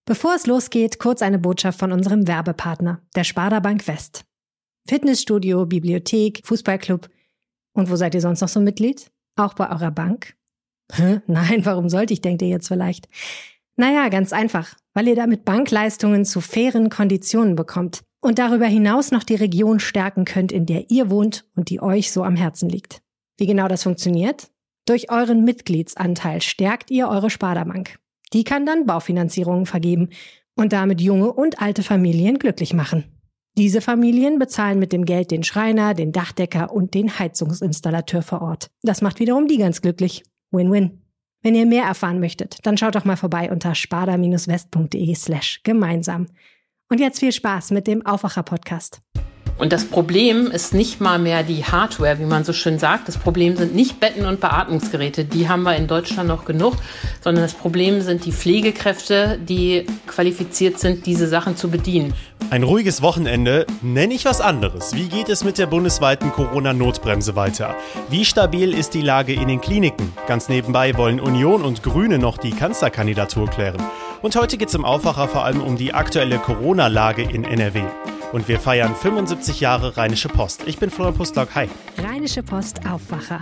Bevor es losgeht, kurz eine Botschaft von unserem Werbepartner, der Sparda-Bank West. Fitnessstudio, Bibliothek, Fußballclub. Und wo seid ihr sonst noch so Mitglied? Auch bei eurer Bank? Nein, warum sollte ich, denkt ihr jetzt vielleicht? Naja, ganz einfach, weil ihr damit Bankleistungen zu fairen Konditionen bekommt und darüber hinaus noch die Region stärken könnt, in der ihr wohnt und die euch so am Herzen liegt. Wie genau das funktioniert? Durch euren Mitgliedsanteil stärkt ihr eure Sparda-Bank. Die kann dann Baufinanzierungen vergeben und damit junge und alte Familien glücklich machen. Diese Familien bezahlen mit dem Geld den Schreiner, den Dachdecker und den Heizungsinstallateur vor Ort. Das macht wiederum die ganz glücklich. Win-win. Wenn ihr mehr erfahren möchtet, dann schaut doch mal vorbei unter sparda-west.de/gemeinsam. Und jetzt viel Spaß mit dem Aufwacher-Podcast. Und das Problem ist nicht mal mehr die Hardware, wie man so schön sagt. Das Problem sind nicht Betten und Beatmungsgeräte, die haben wir in Deutschland noch genug, sondern das Problem sind die Pflegekräfte, die qualifiziert sind, diese Sachen zu bedienen. Ein ruhiges Wochenende, nenne ich was anderes. Wie geht es mit der bundesweiten Corona-Notbremse weiter? Wie stabil ist die Lage in den Kliniken? Ganz nebenbei wollen Union und Grüne noch die Kanzlerkandidatur klären. Und heute geht es im Aufwacher vor allem um die aktuelle Corona-Lage in NRW. Und wir feiern 75 Jahre Rheinische Post. Ich bin Florian Pustlauk, hi. Rheinische Post Aufwacher.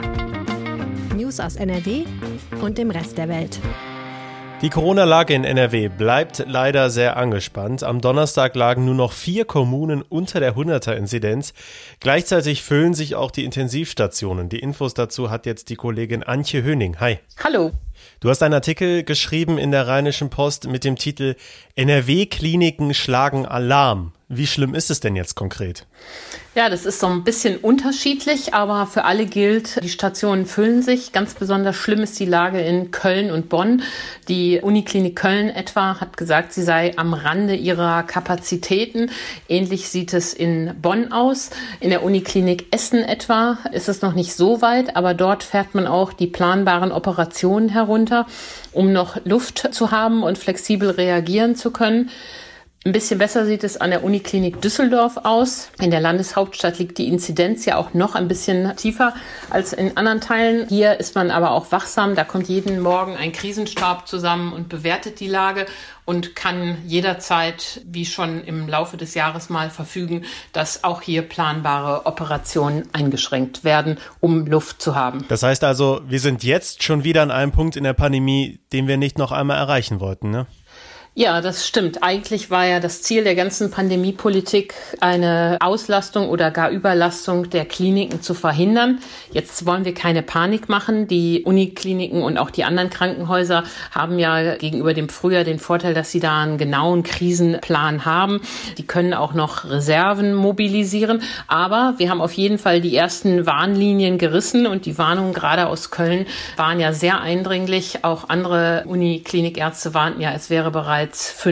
News aus NRW und dem Rest der Welt. Die Corona-Lage in NRW bleibt leider sehr angespannt. Am Donnerstag lagen nur noch 4 Kommunen unter der 100er-Inzidenz. Gleichzeitig füllen sich auch die Intensivstationen. Die Infos dazu hat jetzt die Kollegin Antje Höning. Hi. Hallo. Du hast einen Artikel geschrieben in der Rheinischen Post mit dem Titel NRW-Kliniken schlagen Alarm. Wie schlimm ist es denn jetzt konkret? Ja, das ist so ein bisschen unterschiedlich, aber für alle gilt, die Stationen füllen sich. Ganz besonders schlimm ist die Lage in Köln und Bonn. Die Uniklinik Köln etwa hat gesagt, sie sei am Rande ihrer Kapazitäten. Ähnlich sieht es in Bonn aus. In der Uniklinik Essen etwa ist es noch nicht so weit, aber dort fährt man auch die planbaren Operationen herunter, um noch Luft zu haben und flexibel reagieren zu können. Ein bisschen besser sieht es an der Uniklinik Düsseldorf aus. In der Landeshauptstadt liegt die Inzidenz ja auch noch ein bisschen tiefer als in anderen Teilen. Hier ist man aber auch wachsam. Da kommt jeden Morgen ein Krisenstab zusammen und bewertet die Lage und kann jederzeit, wie schon im Laufe des Jahres mal, verfügen, dass auch hier planbare Operationen eingeschränkt werden, um Luft zu haben. Das heißt also, wir sind jetzt schon wieder an einem Punkt in der Pandemie, den wir nicht noch einmal erreichen wollten, ne? Ja, das stimmt. Eigentlich war ja das Ziel der ganzen Pandemiepolitik, eine Auslastung oder gar Überlastung der Kliniken zu verhindern. Jetzt wollen wir keine Panik machen. Die Unikliniken und auch die anderen Krankenhäuser haben ja gegenüber dem Frühjahr den Vorteil, dass sie da einen genauen Krisenplan haben. Die können auch noch Reserven mobilisieren. Aber wir haben auf jeden Fall die ersten Warnlinien gerissen und die Warnungen gerade aus Köln waren ja sehr eindringlich. Auch andere Uniklinikärzte warnten ja, es wäre bereits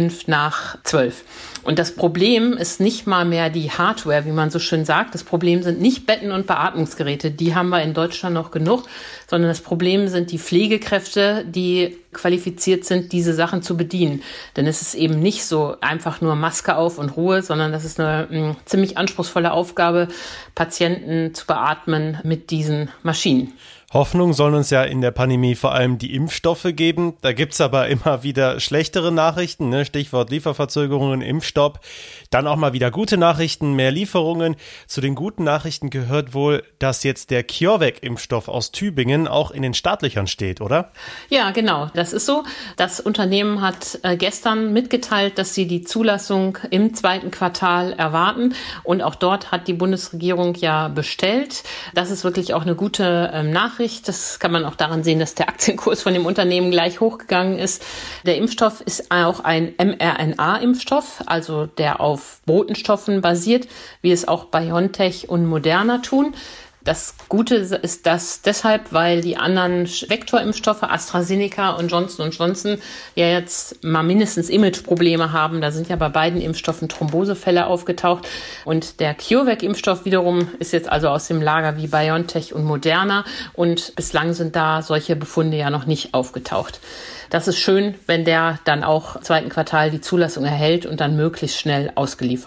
11:55. Und das Problem ist nicht mal mehr die Hardware, wie man so schön sagt. Das Problem sind nicht Betten und Beatmungsgeräte, die haben wir in Deutschland noch genug, sondern das Problem sind die Pflegekräfte, die qualifiziert sind, diese Sachen zu bedienen. Denn es ist eben nicht so einfach nur Maske auf und Ruhe, sondern das ist eine ziemlich anspruchsvolle Aufgabe, Patienten zu beatmen mit diesen Maschinen. Hoffnung sollen uns ja in der Pandemie vor allem die Impfstoffe geben. Da gibt's aber immer wieder schlechtere Nachrichten, ne? Stichwort Lieferverzögerungen, Impfstopp. Dann auch mal wieder gute Nachrichten, mehr Lieferungen. Zu den guten Nachrichten gehört wohl, dass jetzt der CureVac-Impfstoff aus Tübingen auch in den Startlöchern steht, oder? Ja, genau. Das ist so. Das Unternehmen hat gestern mitgeteilt, dass sie die Zulassung im 2. Quartal erwarten. Und auch dort hat die Bundesregierung ja bestellt. Das ist wirklich auch eine gute Nachricht. Das kann man auch daran sehen, dass der Aktienkurs von dem Unternehmen gleich hochgegangen ist. Der Impfstoff ist auch ein mRNA-Impfstoff, also der auf Botenstoffen basiert, wie es auch BioNTech und Moderna tun. Das Gute ist das deshalb, weil die anderen Vektorimpfstoffe, AstraZeneca und Johnson & Johnson, ja jetzt mal mindestens Imageprobleme haben. Da sind ja bei beiden Impfstoffen Thrombosefälle aufgetaucht. Und der CureVac-Impfstoff wiederum ist jetzt also aus dem Lager wie BioNTech und Moderna. Und bislang sind da solche Befunde ja noch nicht aufgetaucht. Das ist schön, wenn der dann auch im 2. Quartal die Zulassung erhält und dann möglichst schnell ausgeliefert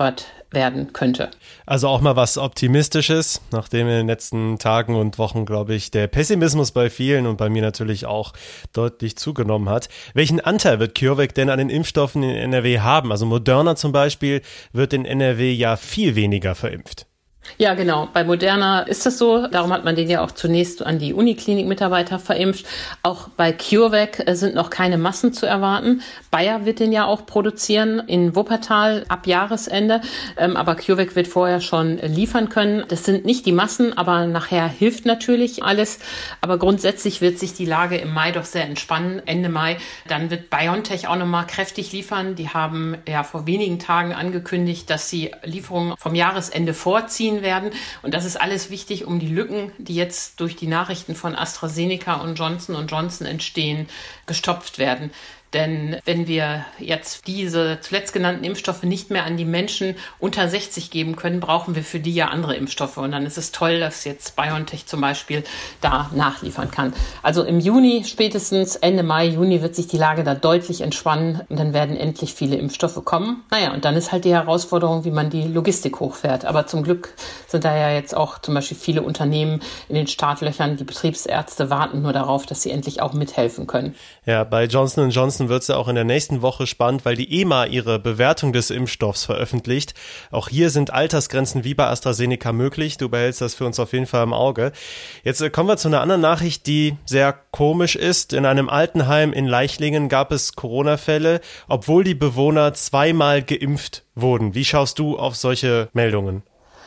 werden könnte. Also auch mal was Optimistisches, nachdem in den letzten Tagen und Wochen, glaube ich, der Pessimismus bei vielen und bei mir natürlich auch deutlich zugenommen hat. Welchen Anteil wird CureVac denn an den Impfstoffen in NRW haben? Also Moderna zum Beispiel wird in NRW ja viel weniger verimpft. Ja, genau. Bei Moderna ist das so. Darum hat man den ja auch zunächst an die Uniklinik-Mitarbeiter verimpft. Auch bei CureVac sind noch keine Massen zu erwarten. Bayer wird den ja auch produzieren in Wuppertal ab Jahresende. Aber CureVac wird vorher schon liefern können. Das sind nicht die Massen, aber nachher hilft natürlich alles. Aber grundsätzlich wird sich die Lage im Mai doch sehr entspannen. Ende Mai. Dann wird BioNTech auch nochmal kräftig liefern. Die haben ja vor wenigen Tagen angekündigt, dass sie Lieferungen vom Jahresende vorziehen werden. Und das ist alles wichtig, um die Lücken, die jetzt durch die Nachrichten von AstraZeneca und Johnson & Johnson entstehen, gestopft werden. Denn wenn wir jetzt diese zuletzt genannten Impfstoffe nicht mehr an die Menschen unter 60 geben können, brauchen wir für die ja andere Impfstoffe. Und dann ist es toll, dass jetzt BioNTech zum Beispiel da nachliefern kann. Also im Juni, spätestens Ende Mai, Juni wird sich die Lage da deutlich entspannen und dann werden endlich viele Impfstoffe kommen. Naja, und dann ist halt die Herausforderung, wie man die Logistik hochfährt. Aber zum Glück sind da ja jetzt auch zum Beispiel viele Unternehmen in den Startlöchern. Die Betriebsärzte warten nur darauf, dass sie endlich auch mithelfen können. Ja, bei Johnson & Johnson wird es ja auch in der nächsten Woche spannend, weil die EMA ihre Bewertung des Impfstoffs veröffentlicht. Auch hier sind Altersgrenzen wie bei AstraZeneca möglich. Du behältst das für uns auf jeden Fall im Auge. Jetzt kommen wir zu einer anderen Nachricht, die sehr komisch ist. In einem Altenheim in Leichlingen gab es Corona-Fälle, obwohl die Bewohner 2-mal geimpft wurden. Wie schaust du auf solche Meldungen?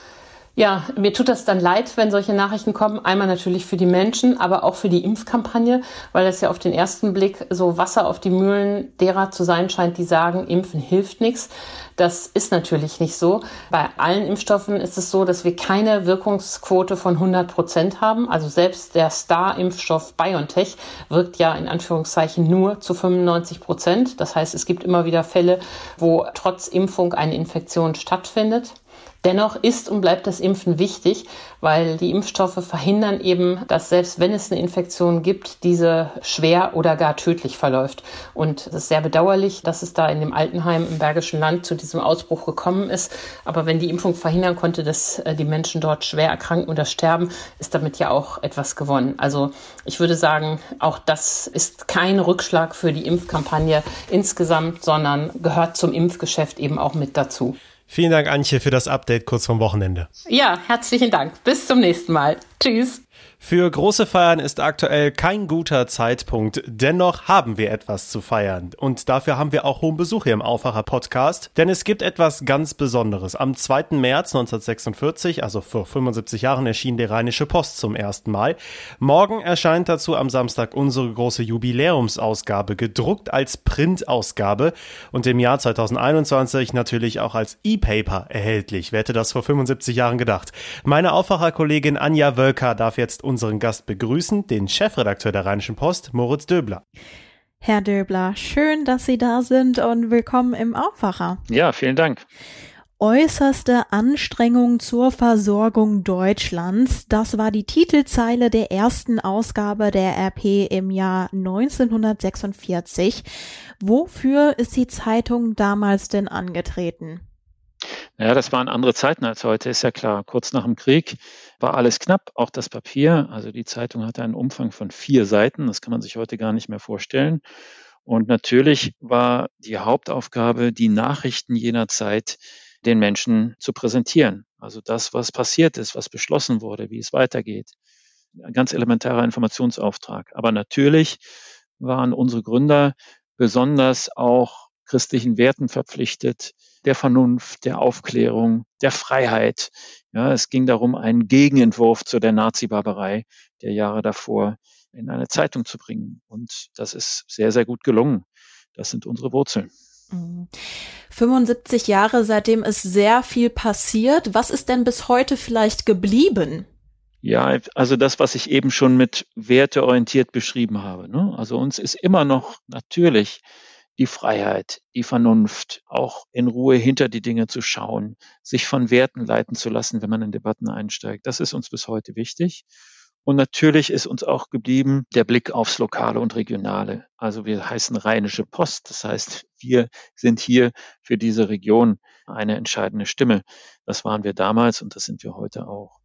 Ja, mir tut das dann leid, wenn solche Nachrichten kommen. Einmal natürlich für die Menschen, aber auch für die Impfkampagne, weil das ja auf den ersten Blick so Wasser auf die Mühlen derer zu sein scheint, die sagen, Impfen hilft nichts. Das ist natürlich nicht so. Bei allen Impfstoffen ist es so, dass wir keine Wirkungsquote von 100% haben. Also selbst der Star-Impfstoff BioNTech wirkt ja in Anführungszeichen nur zu 95%. Das heißt, es gibt immer wieder Fälle, wo trotz Impfung eine Infektion stattfindet. Dennoch ist und bleibt das Impfen wichtig, weil die Impfstoffe verhindern eben, dass selbst wenn es eine Infektion gibt, diese schwer oder gar tödlich verläuft. Und es ist sehr bedauerlich, dass es da in dem Altenheim im Bergischen Land zu diesem Ausbruch gekommen ist. Aber wenn die Impfung verhindern konnte, dass die Menschen dort schwer erkranken oder sterben, ist damit ja auch etwas gewonnen. Also ich würde sagen, auch das ist kein Rückschlag für die Impfkampagne insgesamt, sondern gehört zum Impfgeschäft eben auch mit dazu. Vielen Dank, Antje, für das Update kurz vorm Wochenende. Ja, herzlichen Dank. Bis zum nächsten Mal. Tschüss. Für große Feiern ist aktuell kein guter Zeitpunkt. Dennoch haben wir etwas zu feiern. Und dafür haben wir auch hohen Besuch hier im Aufwacher-Podcast. Denn es gibt etwas ganz Besonderes. Am 2. März 1946, also vor 75 Jahren, erschien die Rheinische Post zum ersten Mal. Morgen erscheint dazu am Samstag unsere große Jubiläumsausgabe, gedruckt als Printausgabe und im Jahr 2021 natürlich auch als E-Paper erhältlich. Wer hätte das vor 75 Jahren gedacht? Meine Aufwacher-Kollegin Anja Wölker darf jetzt unseren Gast begrüßen, den Chefredakteur der Rheinischen Post, Moritz Döbler. Herr Döbler, schön, dass Sie da sind und willkommen im Aufwacher. Ja, vielen Dank. Äußerste Anstrengung zur Versorgung Deutschlands, das war die Titelzeile der ersten Ausgabe der RP im Jahr 1946. Wofür ist die Zeitung damals denn angetreten? Ja, das waren andere Zeiten als heute, ist ja klar. Kurz nach dem Krieg war alles knapp, auch das Papier. Also die Zeitung hatte einen Umfang von 4 Seiten, das kann man sich heute gar nicht mehr vorstellen. Und natürlich war die Hauptaufgabe, die Nachrichten jener Zeit den Menschen zu präsentieren. Also das, was passiert ist, was beschlossen wurde, wie es weitergeht. Ein ganz elementarer Informationsauftrag. Aber natürlich waren unsere Gründer besonders auch christlichen Werten verpflichtet, der Vernunft, der Aufklärung, der Freiheit. Ja, es ging darum, einen Gegenentwurf zu der Nazi-Barbarei der Jahre davor in eine Zeitung zu bringen. Und das ist sehr, sehr gut gelungen. Das sind unsere Wurzeln. 75 Jahre, seitdem ist sehr viel passiert. Was ist denn bis heute vielleicht geblieben? Ja, also das, was ich eben schon mit werteorientiert beschrieben habe, ne? Also uns ist immer noch natürlich die Freiheit, die Vernunft, auch in Ruhe hinter die Dinge zu schauen, sich von Werten leiten zu lassen, wenn man in Debatten einsteigt. Das ist uns bis heute wichtig. Und natürlich ist uns auch geblieben der Blick aufs Lokale und Regionale. Also wir heißen Rheinische Post. Das heißt, wir sind hier für diese Region eine entscheidende Stimme. Das waren wir damals und das sind wir heute auch.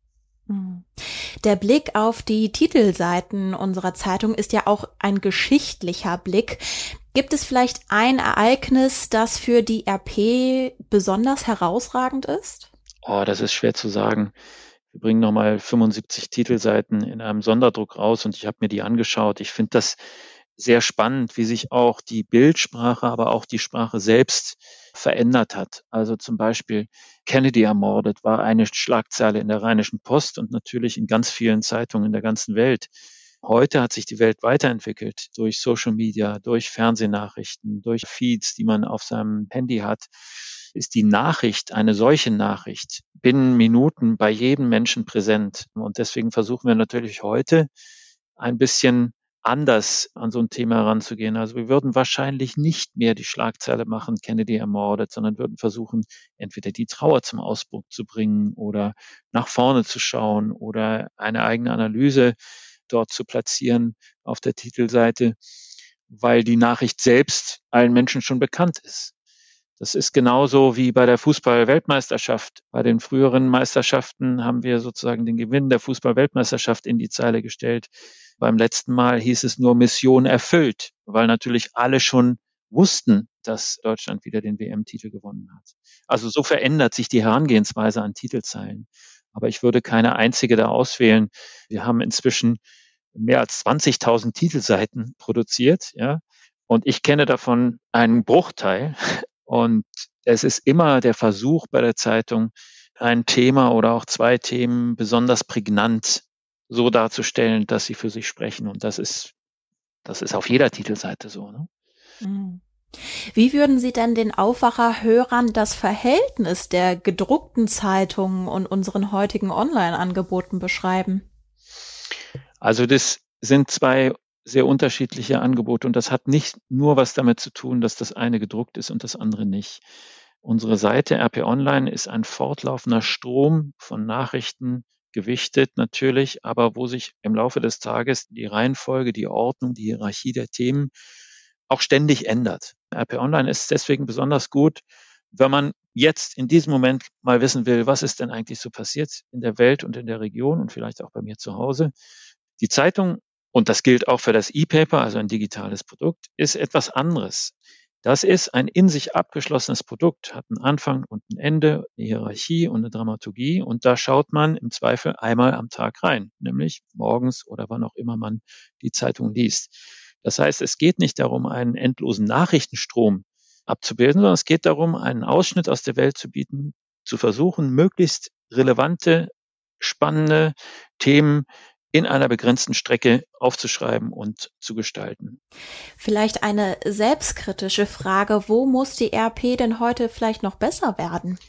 Der Blick auf die Titelseiten unserer Zeitung ist ja auch ein geschichtlicher Blick. Gibt es vielleicht ein Ereignis, das für die RP besonders herausragend ist? Das ist schwer zu sagen. Wir bringen nochmal 75 Titelseiten in einem Sonderdruck raus und ich habe mir die angeschaut. Ich finde das sehr spannend, wie sich auch die Bildsprache, aber auch die Sprache selbst verändert hat. Also zum Beispiel Kennedy ermordet war eine Schlagzeile in der Rheinischen Post und natürlich in ganz vielen Zeitungen in der ganzen Welt. Heute hat sich die Welt weiterentwickelt durch Social Media, durch Fernsehnachrichten, durch Feeds, die man auf seinem Handy hat. Ist die Nachricht, eine solche Nachricht, binnen Minuten bei jedem Menschen präsent. Und deswegen versuchen wir natürlich heute ein bisschen anders an so ein Thema heranzugehen. Also wir würden wahrscheinlich nicht mehr die Schlagzeile machen, Kennedy ermordet, sondern würden versuchen, entweder die Trauer zum Ausdruck zu bringen oder nach vorne zu schauen oder eine eigene Analyse dort zu platzieren auf der Titelseite, weil die Nachricht selbst allen Menschen schon bekannt ist. Das ist genauso wie bei der Fußball-Weltmeisterschaft. Bei den früheren Meisterschaften haben wir sozusagen den Gewinn der Fußball-Weltmeisterschaft in die Zeile gestellt. Beim letzten Mal hieß es nur Mission erfüllt, weil natürlich alle schon wussten, dass Deutschland wieder den WM-Titel gewonnen hat. Also so verändert sich die Herangehensweise an Titelzeilen. Aber ich würde keine einzige da auswählen. Wir haben inzwischen mehr als 20.000 Titelseiten produziert, ja. Und ich kenne davon einen Bruchteil. Und es ist immer der Versuch bei der Zeitung, ein Thema oder auch zwei Themen besonders prägnant so darzustellen, dass sie für sich sprechen. Und das ist auf jeder Titelseite so, ne? Wie würden Sie denn den Aufwacher-Hörern das Verhältnis der gedruckten Zeitungen und unseren heutigen Online-Angeboten beschreiben? Also das sind zwei sehr unterschiedliche Angebote und das hat nicht nur was damit zu tun, dass das eine gedruckt ist und das andere nicht. Unsere Seite RP Online ist ein fortlaufender Strom von Nachrichten, gewichtet natürlich, aber wo sich im Laufe des Tages die Reihenfolge, die Ordnung, die Hierarchie der Themen auch ständig ändert. RP Online ist deswegen besonders gut, wenn man jetzt in diesem Moment mal wissen will, was ist denn eigentlich so passiert in der Welt und in der Region und vielleicht auch bei mir zu Hause. Die Zeitung, und das gilt auch für das E-Paper, also ein digitales Produkt, ist etwas anderes. Das ist ein in sich abgeschlossenes Produkt, hat einen Anfang und ein Ende, eine Hierarchie und eine Dramaturgie. Und da schaut man im Zweifel einmal am Tag rein, nämlich morgens oder wann auch immer man die Zeitung liest. Das heißt, es geht nicht darum, einen endlosen Nachrichtenstrom abzubilden, sondern es geht darum, einen Ausschnitt aus der Welt zu bieten, zu versuchen, möglichst relevante, spannende Themen in einer begrenzten Strecke aufzuschreiben und zu gestalten. Vielleicht eine selbstkritische Frage, wo muss die RP denn heute vielleicht noch besser werden?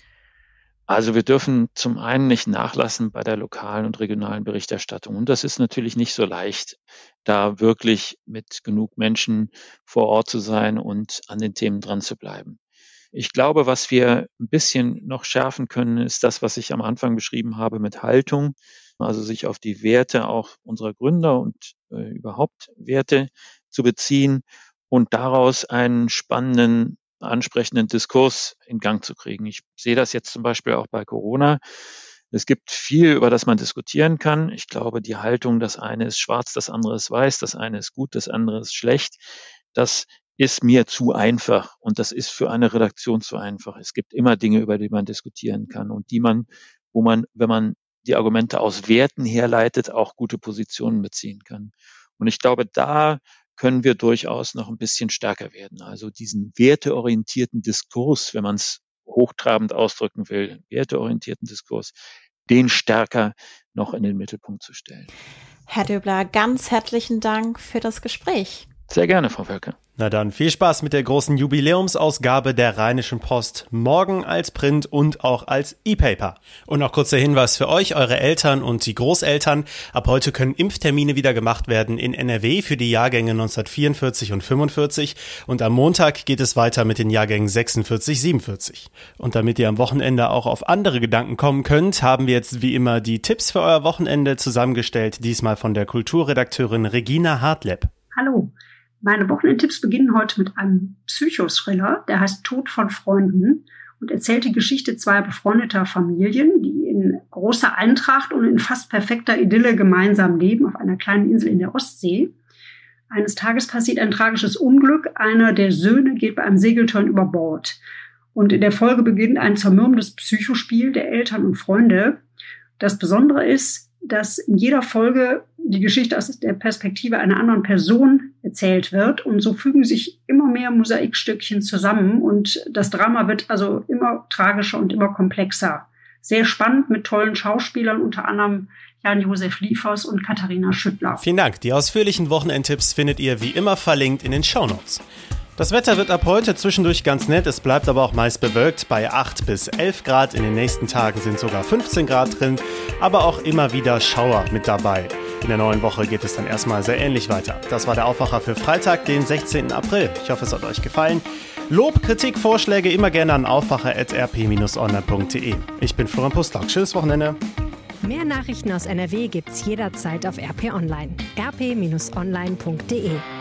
Also wir dürfen zum einen nicht nachlassen bei der lokalen und regionalen Berichterstattung. Und das ist natürlich nicht so leicht, da wirklich mit genug Menschen vor Ort zu sein und an den Themen dran zu bleiben. Ich glaube, was wir ein bisschen noch schärfen können, ist das, was ich am Anfang beschrieben habe mit Haltung. Also sich auf die Werte auch unserer Gründer und überhaupt Werte zu beziehen und daraus einen spannenden, ansprechenden Diskurs in Gang zu kriegen. Ich sehe das jetzt zum Beispiel auch bei Corona. Es gibt viel, über das man diskutieren kann. Ich glaube, die Haltung, das eine ist schwarz, das andere ist weiß, das eine ist gut, das andere ist schlecht, das ist mir zu einfach und das ist für eine Redaktion zu einfach. Es gibt immer Dinge, über die man diskutieren kann und wo man, wenn man die Argumente aus Werten herleitet, auch gute Positionen beziehen kann. Und ich glaube, da können wir durchaus noch ein bisschen stärker werden. Also diesen werteorientierten Diskurs, wenn man es hochtrabend ausdrücken will, werteorientierten Diskurs, den stärker noch in den Mittelpunkt zu stellen. Herr Döbler, ganz herzlichen Dank für das Gespräch. Sehr gerne, Frau Wölke. Na dann, viel Spaß mit der großen Jubiläumsausgabe der Rheinischen Post. Morgen als Print und auch als E-Paper. Und noch kurzer Hinweis für euch, eure Eltern und die Großeltern. Ab heute können Impftermine wieder gemacht werden in NRW für die Jahrgänge 1944 und 45. Und am Montag geht es weiter mit den Jahrgängen 46, 47. Und damit ihr am Wochenende auch auf andere Gedanken kommen könnt, haben wir jetzt wie immer die Tipps für euer Wochenende zusammengestellt. Diesmal von der Kulturredakteurin Regina Hartleb. Hallo. Meine Wochenendtipps beginnen heute mit einem Psychothriller, der heißt Tod von Freunden und erzählt die Geschichte zweier befreundeter Familien, die in großer Eintracht und in fast perfekter Idylle gemeinsam leben auf einer kleinen Insel in der Ostsee. Eines Tages passiert ein tragisches Unglück. Einer der Söhne geht bei einem Segeltörn über Bord. Und in der Folge beginnt ein zermürbendes Psychospiel der Eltern und Freunde. Das Besondere ist, dass in jeder Folge die Geschichte aus der Perspektive einer anderen Person erzählt wird. Und so fügen sich immer mehr Mosaikstückchen zusammen. Und das Drama wird also immer tragischer und immer komplexer. Sehr spannend mit tollen Schauspielern, unter anderem Jan-Josef Liefers und Katharina Schüttler. Vielen Dank. Die ausführlichen Wochenendtipps findet ihr wie immer verlinkt in den Shownotes. Das Wetter wird ab heute zwischendurch ganz nett, es bleibt aber auch meist bewölkt bei 8 bis 11 Grad. In den nächsten Tagen sind sogar 15 Grad drin, aber auch immer wieder Schauer mit dabei. In der neuen Woche geht es dann erstmal sehr ähnlich weiter. Das war der Aufwacher für Freitag, den 16. April. Ich hoffe, es hat euch gefallen. Lob, Kritik, Vorschläge immer gerne an aufwacher@rp-online.de. Ich bin Florian Pustlauk. Schönes Wochenende. Mehr Nachrichten aus NRW gibt's jederzeit auf RP Online. rp-online.de